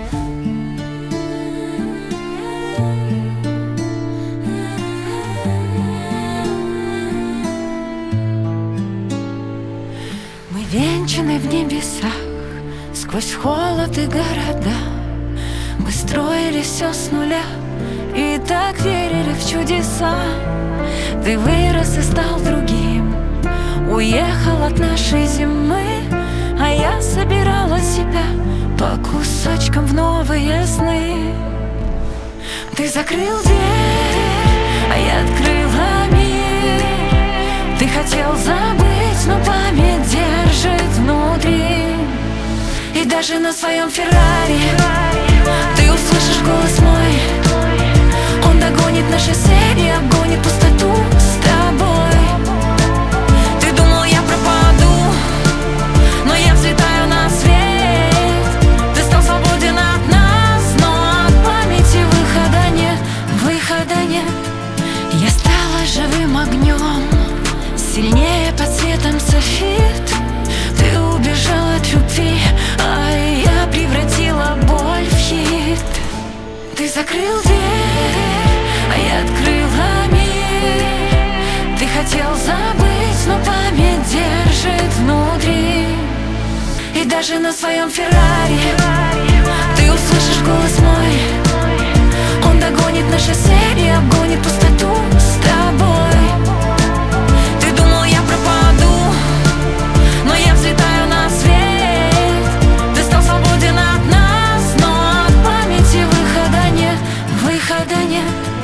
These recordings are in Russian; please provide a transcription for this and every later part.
Мы венчаны в небесах, сквозь холод и города. Мы строили все с нуля и так верили в чудеса. Ты вырос и стал другим, уехал от нашей зимы, а я собирала себя по кусочкам в новые сны. Ты закрыл дверь, а я открыла мир. Ты хотел забыть, но память держит внутри. И даже на своем Феррари ты услышишь голос мой. Он догонит наши серии, обгонит пустоту с тобой. Ты думал, я пропаду, но я взлетаю на свет. Ты стал свободен от нас, но от памяти выхода нет, выхода нет. Я стала живым огнем, сильнее под светом софит. Ты убежал от любви, а я превратила боль в хит. Ты закрыл дверь, а я открыла мир. Ты хотел забыть, но память держит внутри. И даже на своем Феррари ты услышишь голос мой. Он догонит наши серии, обгонит пустоту с тобой. Ты думал, я пропаду, но я взлетаю на свет. Ты стал свободен от нас, но от памяти выхода нет, выхода нет.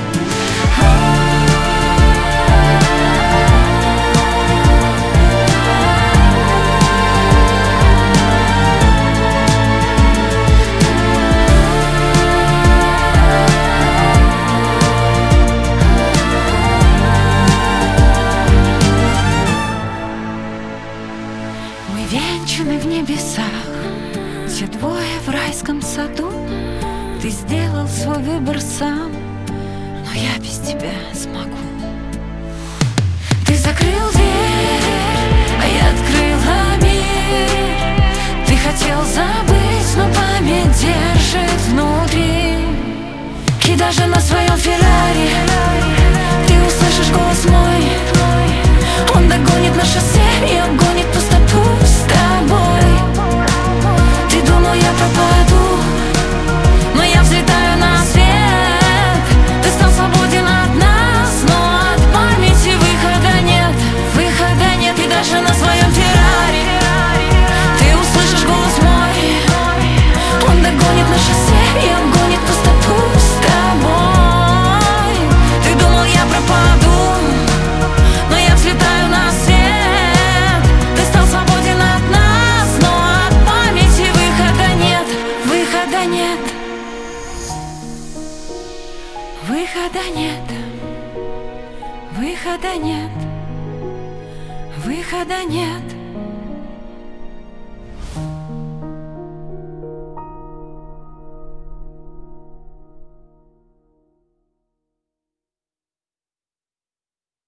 Мы венчаны в небесах, те двое в райском саду. Ты сделал свой выбор сам, но я без тебя смогу. Ты закрыл дверь, а я открыла мир. Ты хотел забыть, но память держит внутри. И даже на своем Феррари ты услышишь голос мой. Он догонит наши серии, обгонит пустоту с тобой. Ты думал, я пропаду, но я взлетаю на свет. Ты стал свободен от нас, но от памяти выхода нет, выхода нет. И даже на своем Феррари ты услышишь голос мой. Он догонит наши серии, обгонит пустоту с тобой. Ты думал, я пропаду, но я взлетаю на свет. Ты стал свободен от нас, но от памяти выхода нет, выхода нет. Выхода нет, выхода нет, выхода нет.